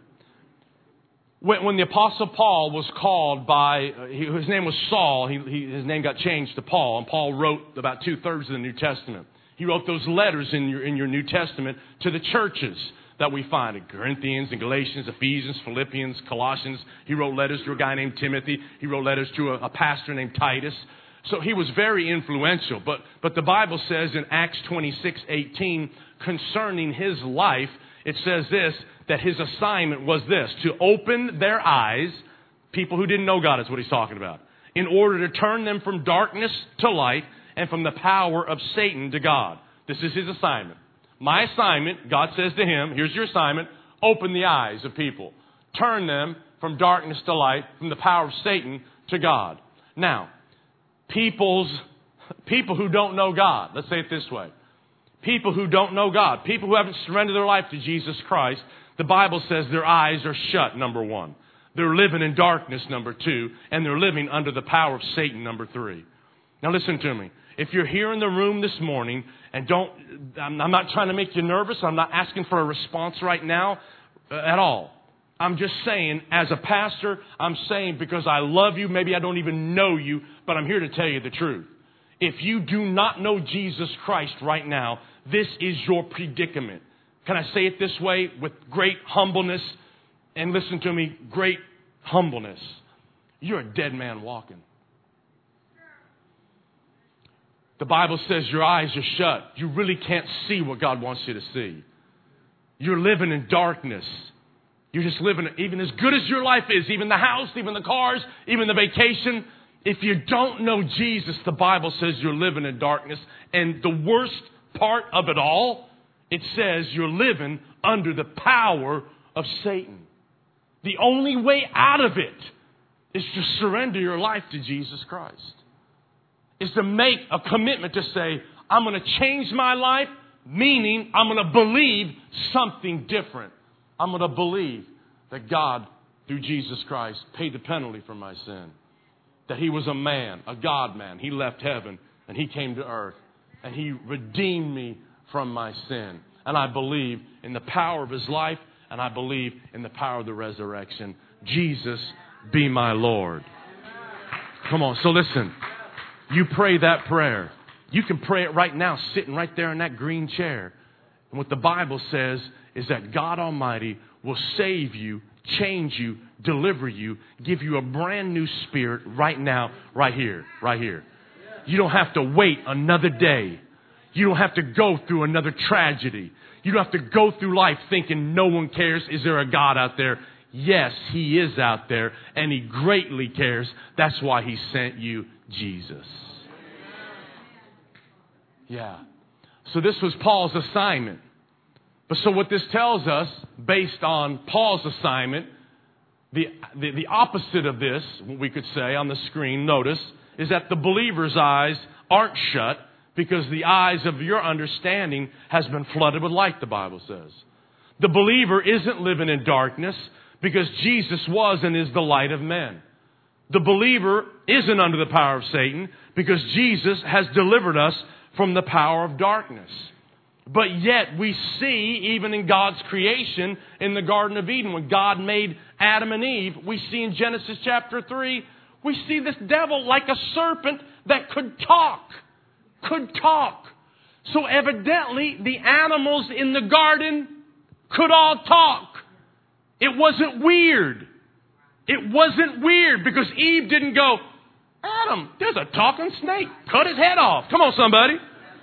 When, when the Apostle Paul was called by, uh, he, his name was Saul, he, he, his name got changed to Paul, and Paul wrote about two-thirds of the New Testament. He wrote those letters in your, in your New Testament to the churches that we find in Corinthians and Galatians, Ephesians, Philippians, Colossians. He wrote letters to a guy named Timothy. He wrote letters to a, a pastor named Titus. So he was very influential. But, but the Bible says in Acts twenty-six eighteen, concerning his life, it says this, that his assignment was this, to open their eyes, people who didn't know God is what he's talking about, in order to turn them from darkness to light and from the power of Satan to God. This is his assignment. My assignment, God says to him, here's your assignment, open the eyes of people. Turn them from darkness to light, from the power of Satan to God. Now, people's, people who don't know God, let's say it this way. People who don't know God, people who haven't surrendered their life to Jesus Christ, the Bible says their eyes are shut, number one. They're living in darkness, number two. And they're living under the power of Satan, number three. Now listen to me. If you're here in the room this morning and don't, I'm not trying to make you nervous. I'm not asking for a response right now uh, at all. I'm just saying, as a pastor, I'm saying because I love you, maybe I don't even know you, but I'm here to tell you the truth. If you do not know Jesus Christ right now, this is your predicament. Can I say it this way with great humbleness? And listen to me, great humbleness. You're a dead man walking. The Bible says your eyes are shut. You really can't see what God wants you to see. You're living in darkness. You're just living, even as good as your life is, even the house, even the cars, even the vacation. If you don't know Jesus, the Bible says you're living in darkness. And the worst part of it all, it says you're living under the power of Satan. The only way out of it is to surrender your life to Jesus Christ. Is to make a commitment to say, I'm going to change my life, meaning I'm going to believe something different. I'm going to believe that God, through Jesus Christ, paid the penalty for my sin. That He was a man, a God man. He left heaven and He came to earth and He redeemed me from my sin. and I believe in the power of His life, and I believe in the power of the resurrection. Jesus, be my Lord. Come on, so listen. You pray that prayer. You can pray it right now, sitting right there in that green chair. And what the Bible says is that God Almighty will save you, change you, deliver you, give you a brand new spirit right now, right here, right here. You don't have to wait another day. You don't have to go through another tragedy. You don't have to go through life thinking no one cares. Is there a God out there? Yes, He is out there, and He greatly cares. That's why He sent you Jesus. Yeah. So this was Paul's assignment. But so what this tells us, based on Paul's assignment, the, the, the opposite of this, we could say on the screen, notice, is that the believer's eyes aren't shut because the eyes of your understanding has been flooded with light, the Bible says. The believer isn't living in darkness because Jesus was and is the light of men. The believer isn't under the power of Satan because Jesus has delivered us from the power of darkness. But yet we see, even in God's creation in the Garden of Eden, when God made Adam and Eve, we see in Genesis chapter three, we see this devil like a serpent that could talk. Could talk. So evidently the animals in the garden could all talk. It wasn't weird. It wasn't weird because Eve didn't go, Adam, there's a talking snake. Cut his head off. Come on, somebody.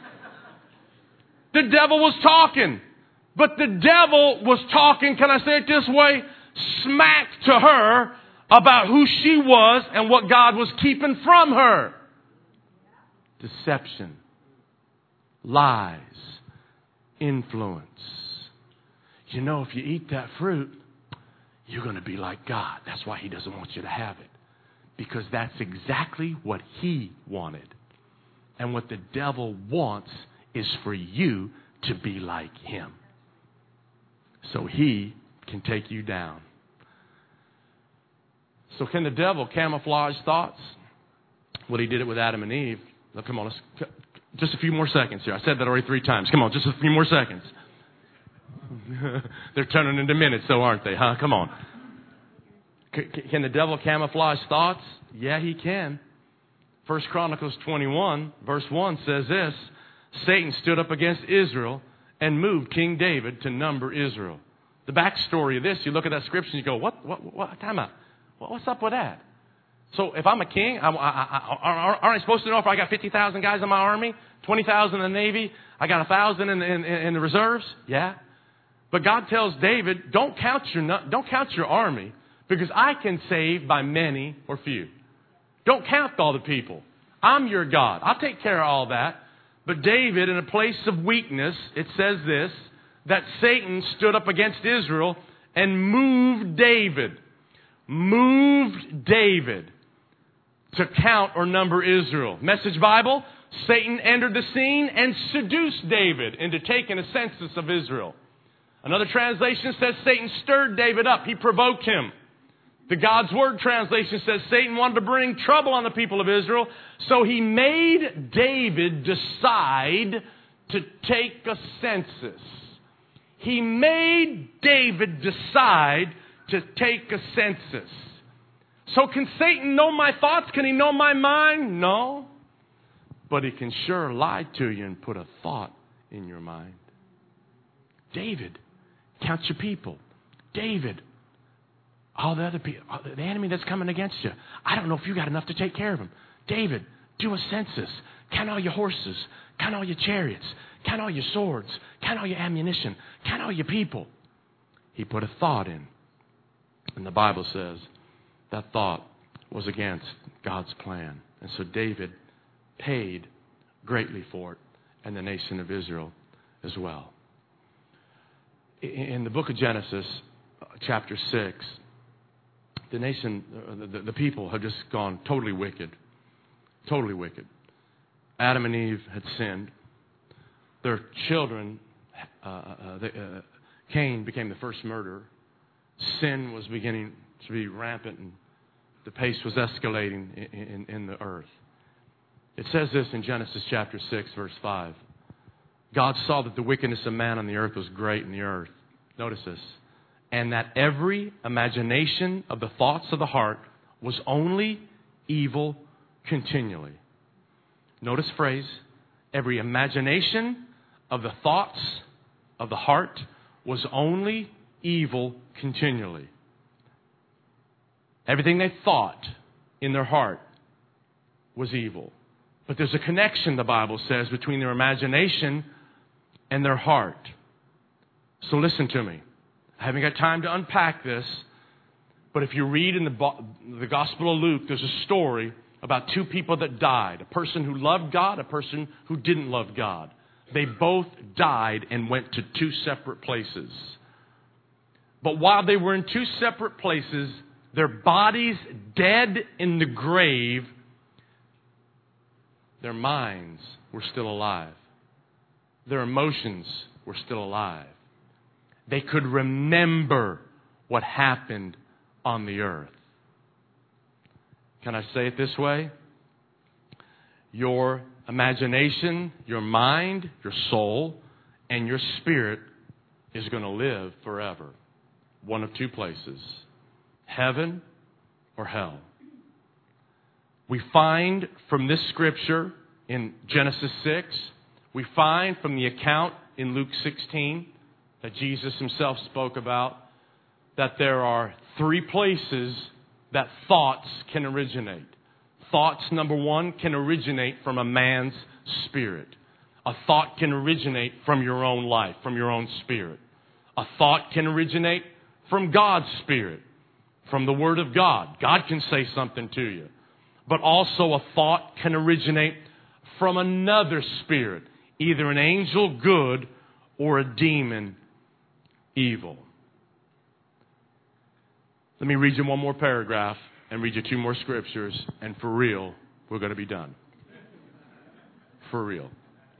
The devil was talking. But the devil was talking, can I say it this way? Smack to her about who she was and what God was keeping from her. Deception. Lies. Influence. You know, if you eat that fruit, you're going to be like God. That's why He doesn't want you to have it. Because that's exactly what He wanted. And what the devil wants is for you to be like him. So he can take you down. So can the devil camouflage thoughts? Well, he did it with Adam and Eve. Now, come on, let's, just a few more seconds here. I said that already three times. Come on, just a few more seconds. They're turning into minutes, though, aren't they? Huh? Come on. C- can the devil camouflage thoughts? Yeah, he can. First Chronicles twenty-one, verse one says this. Satan stood up against Israel and moved King David to number Israel. The backstory of this, you look at that scripture and you go, what, what, what, time out. What's up with that? So if I'm a king, I, I, I, aren't I supposed to know if I got fifty thousand guys in my army, twenty thousand in the Navy, I got one thousand in, in, in the reserves? Yeah. But God tells David, don't count your, don't count your army because I can save by many or few. Don't count all the people. I'm your God. I'll take care of all that. But David, in a place of weakness, it says this, that Satan stood up against Israel and moved David. Moved David to count or number Israel. Message Bible, Satan entered the scene and seduced David into taking a census of Israel. Another translation says Satan stirred David up. He provoked him. The God's Word translation says Satan wanted to bring trouble on the people of Israel. So he made David decide to take a census. He made David decide to take a census. So can Satan know my thoughts? Can he know my mind? No. But he can sure lie to you and put a thought in your mind. David, count your people. David, all the other people, the enemy that's coming against you. I don't know if you got enough to take care of them. David, do a census. Count all your horses. Count all your chariots. Count all your swords. Count all your ammunition. Count all your people. He put a thought in. And the Bible says that thought was against God's plan. And so David paid greatly for it, and the nation of Israel as well. In the book of Genesis, chapter six, the nation, the, the people have just gone totally wicked. Totally wicked. Adam and Eve had sinned. Their children, uh, uh, they, uh, Cain became the first murderer. Sin was beginning to be rampant, and the pace was escalating in, in, in the earth. It says this in Genesis chapter six, verse five. God saw that the wickedness of man on the earth was great in the earth. Notice this. And that every imagination of the thoughts of the heart was only evil continually. Notice phrase, every imagination of the thoughts of the heart was only evil continually. Everything they thought in their heart was evil. But there's a connection, the Bible says, between their imagination and their heart. So listen to me. I haven't got time to unpack this, but if you read in the, the Gospel of Luke, there's a story about two people that died. A person who loved God, a person who didn't love God. They both died and went to two separate places. But while they were in two separate places, their bodies dead in the grave, their minds were still alive. Their emotions were still alive. They could remember what happened on the earth. Can I say it this way? Your imagination, your mind, your soul, and your spirit is going to live forever. One of two places. Heaven or hell. We find from this scripture in Genesis six, we find from the account in Luke sixteen that Jesus himself spoke about, that there are three places that thoughts can originate. Thoughts, number one, can originate from a man's spirit. A thought can originate from your own life, from your own spirit. A thought can originate from God's Spirit, from the Word of God. God can say something to you. But also a thought can originate from another spirit, either an angel good or a demon evil. Let me read you one more paragraph and read you two more scriptures, and for real, we're going to be done. For real.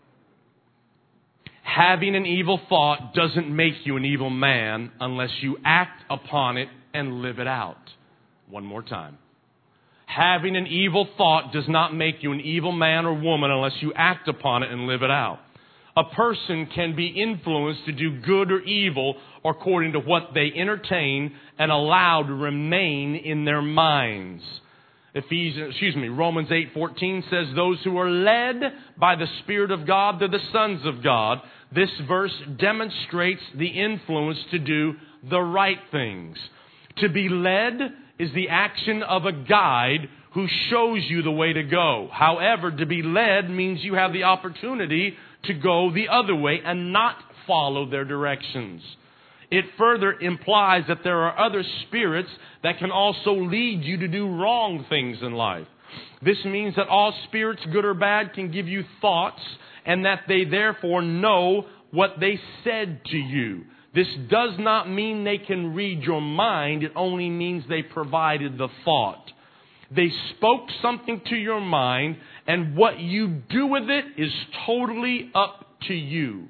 Having an evil thought doesn't make you an evil man unless you act upon it and live it out. One more time. Having an evil thought does not make you an evil man or woman unless you act upon it and live it out. A person can be influenced to do good or evil according to what they entertain and allow to remain in their minds. Ephesians, excuse me, Romans eight fourteen says, those who are led by the Spirit of God, they're the sons of God. This verse demonstrates the influence to do the right things. To be led is the action of a guide who shows you the way to go. However, to be led means you have the opportunity to go the other way and not follow their directions. It further implies that there are other spirits that can also lead you to do wrong things in life. This means that all spirits, good or bad, can give you thoughts and that they therefore know what they said to you. This does not mean they can read your mind. It only means they provided the thought. They spoke something to your mind, and what you do with it is totally up to you.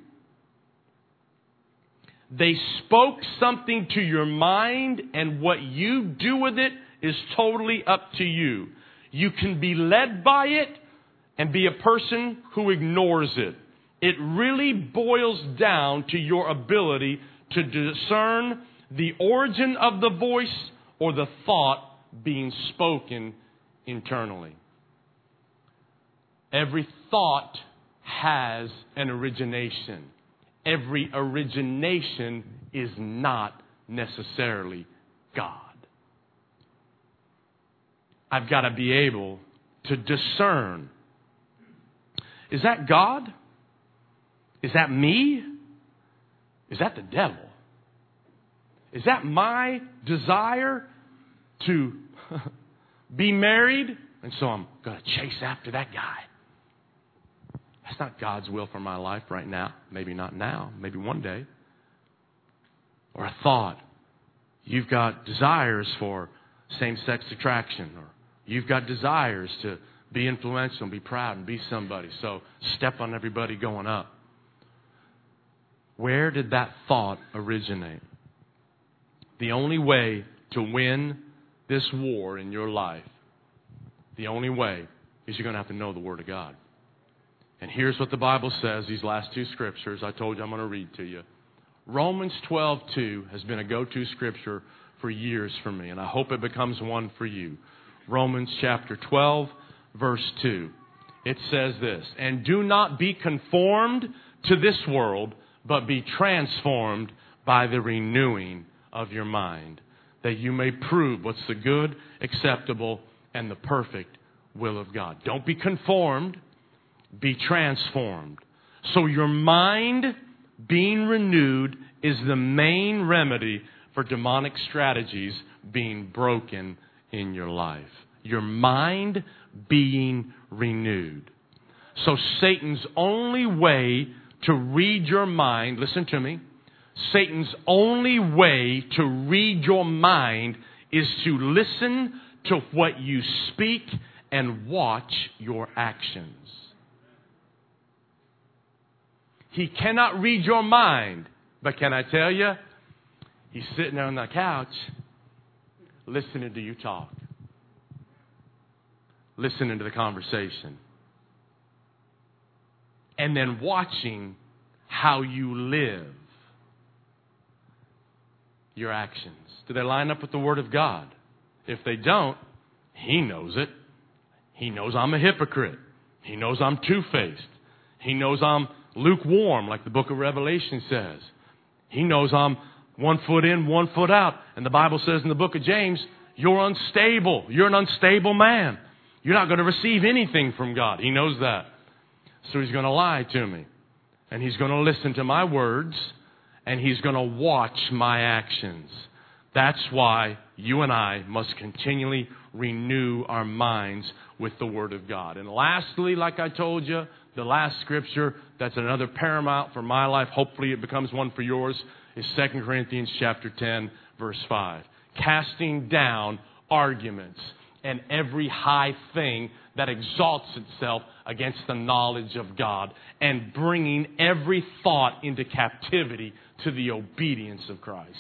They spoke something to your mind, and what you do with it is totally up to you. You can be led by it and be a person who ignores it. It really boils down to your ability to discern the origin of the voice or the thought being spoken internally. Every thought has an origination. Every origination is not necessarily God. I've got to be able to discern. Is that God? Is that me? Is that the devil? Is that my desire to be married? And so I'm going to chase after that guy. That's not God's will for my life right now. Maybe not now. Maybe one day. Or a thought. You've got desires for same-sex attraction. Or you've got desires to be influential and be proud and be somebody. So step on everybody going up. Where did that thought originate? The only way to win this war in your life, the only way is you're going to have to know the Word of God. And here's what the Bible says, these last two scriptures I told you I'm going to read to you. Romans twelve two has been a go-to scripture for years for me, and I hope it becomes one for you. Romans chapter twelve, verse two. It says this, "And do not be conformed to this world, but be transformed by the renewing of your mind, that you may prove what's the good, acceptable, and the perfect will of God." Don't be conformed, be transformed. So your mind being renewed is the main remedy for demonic strategies being broken in your life. Your mind being renewed. So Satan's only way to read your mind, listen to me, Satan's only way to read your mind is to listen to what you speak and watch your actions. He cannot read your mind, but can I tell you, he's sitting there on the couch listening to you talk, listening to the conversation, and then watching how you live. Your actions. Do they line up with the Word of God? If they don't, He knows it. He knows I'm a hypocrite. He knows I'm two-faced. He knows I'm lukewarm, like the book of Revelation says. He knows I'm one foot in, one foot out. And the Bible says in the book of James, you're unstable. You're an unstable man. You're not going to receive anything from God. He knows that. So He's going to lie to me. And He's going to listen to my words. And He's going to watch my actions. That's why you and I must continually renew our minds with the Word of God. And lastly, like I told you, the last scripture that's another paramount for my life, hopefully it becomes one for yours, is Second Corinthians chapter ten, verse five. Casting down arguments and every high thing that exalts itself against the knowledge of God, and bringing every thought into captivity to the obedience of Christ.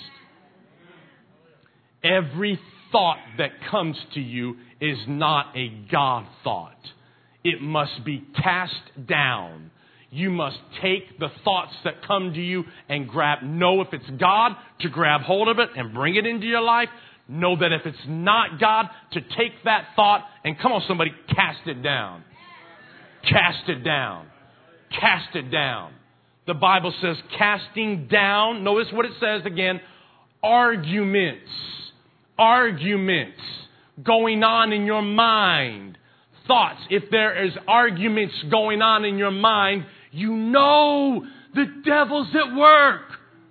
Every thought that comes to you is not a God thought. It must be cast down. You must take the thoughts that come to you and grab, know if it's God, to grab hold of it and bring it into your life. Know that if it's not God, to take that thought and, come on somebody, cast it down. Cast it down. Cast it down. The Bible says casting down, notice what it says again, arguments. Arguments going on in your mind. Thoughts. If there is arguments going on in your mind, you know the devil's at work.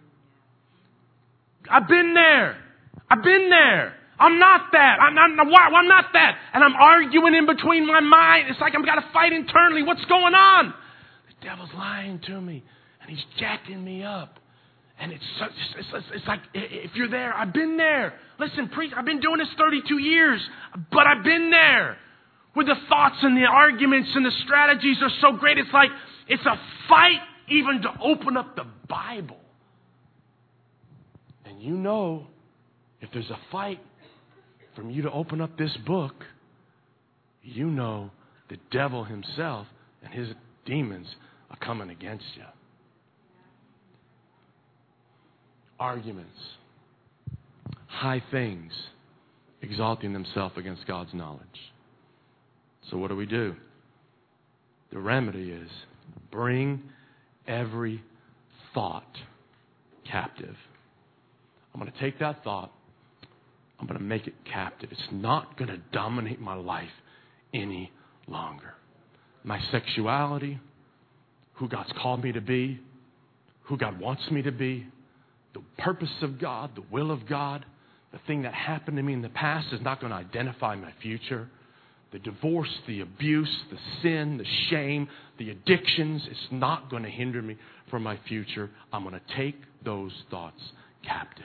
I've been there. I've been there. I'm not that. I'm not, I'm not that. And I'm arguing in between my mind. It's like I've got to fight internally. What's going on? The devil's lying to me. And he's jacking me up. And it's, it's, it's, it's like, if you're there, I've been there. Listen, preach, I've been doing this thirty-two years. But I've been there. Where the thoughts and the arguments and the strategies are so great. It's like, it's a fight even to open up the Bible. And you know, if there's a fight from you to open up this book, you know the devil himself and his demons are coming against you. Arguments. High things exalting themselves against God's knowledge. So what do we do? The remedy is bring every thought captive. I'm going to take that thought. I'm going to make it captive. It's not going to dominate my life any longer. My sexuality, who God's called me to be, who God wants me to be, the purpose of God, the will of God, the thing that happened to me in the past is not going to identify my future. The divorce, the abuse, the sin, the shame, the addictions, it's not going to hinder me from my future. I'm going to take those thoughts captive.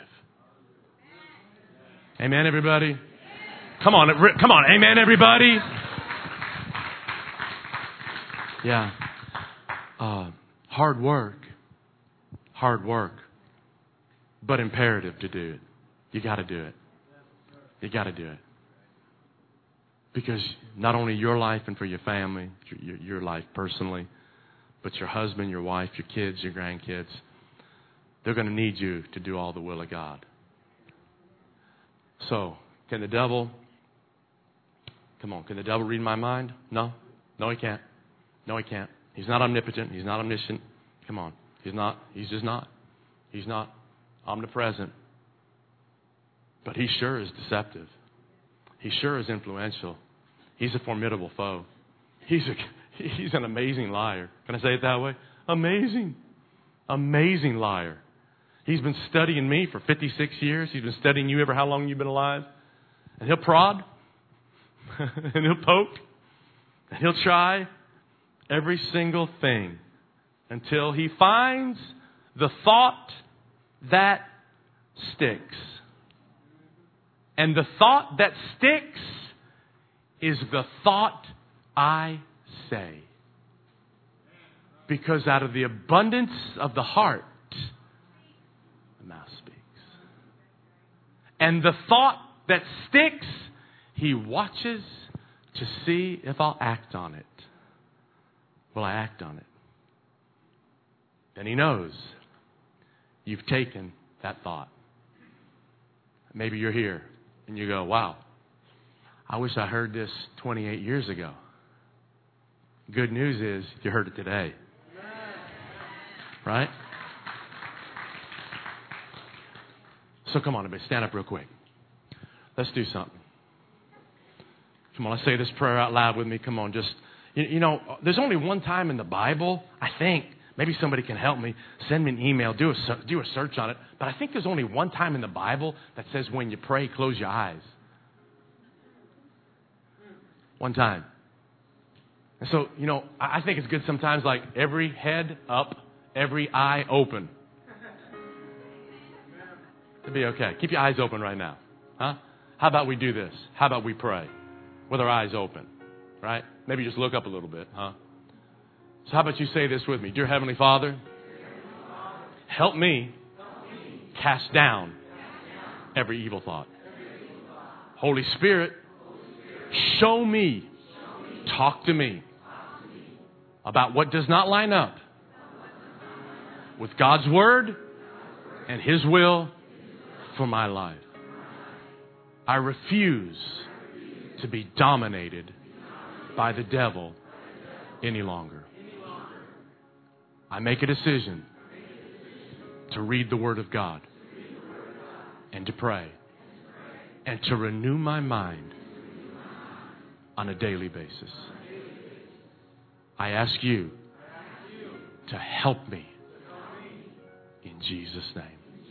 Amen, everybody? Come on, come on. Amen, everybody? Yeah. Uh, hard work. Hard work. But imperative to do it. You got to do it. You got to do it. Because not only your life and for your family, your, your life personally, but your husband, your wife, your kids, your grandkids, they're going to need you to do all the will of God. So, can the devil, come on, can the devil read my mind? No. No, he can't. No, he can't. He's not omnipotent. He's not omniscient. Come on. He's not. He's just not. He's not omnipresent. But he sure is deceptive. He sure is influential. He's a formidable foe. He's a, he's an amazing liar. Can I say it that way? Amazing. Amazing liar. He's been studying me for fifty-six years. He's been studying you ever how long you've been alive. And he'll prod. And he'll poke. And he'll try every single thing until he finds the thought that sticks. And the thought that sticks is the thought I say. Because out of the abundance of the heart, the mouth speaks. And the thought that sticks, he watches to see if I'll act on it. Will I act on it? Then he knows you've taken that thought. Maybe you're here and you go, wow, I wish I heard this twenty-eight years ago. Good news is you heard it today. Right? So come on, everybody, stand up real quick. Let's do something. Come on, let's say this prayer out loud with me. Come on, just, you, you know, there's only one time in the Bible, I think, maybe somebody can help me, send me an email, do a, do a search on it. But I think there's only one time in the Bible that says when you pray, close your eyes. One time. And so, you know, I think it's good sometimes like every head up, every eye open. It'll be okay. Keep your eyes open right now. Huh? How about we do this? How about we pray with our eyes open? Right? Maybe just look up a little bit, huh? So how about you say this with me? Dear Heavenly Father, help me cast down every evil thought. Holy Spirit, show me, talk to me about what does not line up with God's Word and His will for my life. I refuse to be dominated by the devil any longer. I make a decision to read the Word of God and to pray and to renew my mind on a daily basis. I ask you to help me in Jesus' name.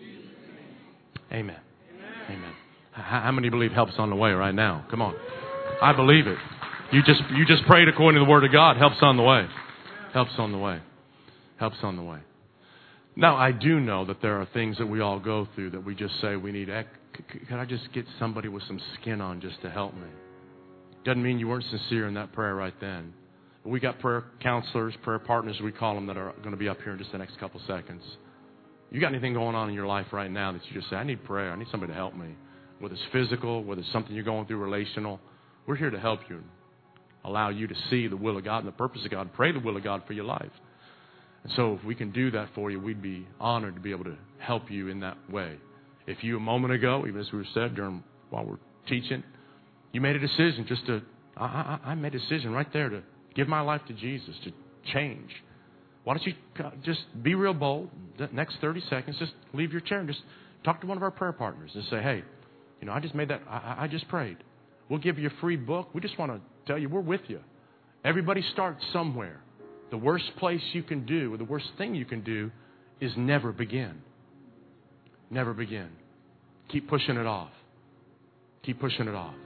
Amen. Amen. How many believe help's on the way right now? Come on. I believe it. You just you just prayed according to the Word of God. Help's on the way. Help's on the way. Help's on the way. Now, I do know that there are things that we all go through that we just say we need. Can I just get somebody with some skin on just to help me? Doesn't mean you weren't sincere in that prayer right then. But we got prayer counselors, prayer partners, we call them, that are going to be up here in just the next couple seconds. You got anything going on in your life right now that you just say, I need prayer. I need somebody to help me. Whether it's physical, whether it's something you're going through relational, we're here to help you. Allow you to see the will of God and the purpose of God. Pray the will of God for your life. And so if we can do that for you, we'd be honored to be able to help you in that way. If you a moment ago, even as we said during while we're teaching, you made a decision just to, I, I, I made a decision right there to give my life to Jesus, to change. Why don't you just be real bold? The next thirty seconds, just leave your chair and just talk to one of our prayer partners and say, hey, you know, I just made that, I, I just prayed. We'll give you a free book. We just want to tell you we're with you. Everybody starts somewhere. The worst place you can do, or the worst thing you can do, is never begin. Never begin. Keep pushing it off. Keep pushing it off.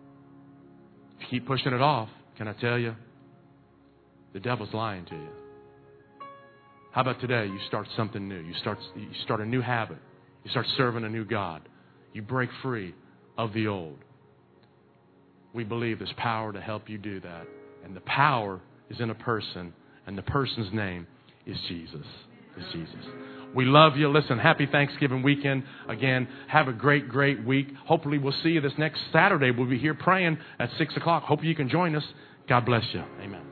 If you keep pushing it off, can I tell you, the devil's lying to you. How about today you start something new? You start, you start a new habit. You start serving a new God. You break free of the old. We believe there's power to help you do that. And the power is in a person, and the person's name is Jesus. Is Jesus. We love you. Listen, happy Thanksgiving weekend. Again, have a great, great week. Hopefully we'll see you this next Saturday. We'll be here praying at six o'clock. Hope you can join us. God bless you. Amen.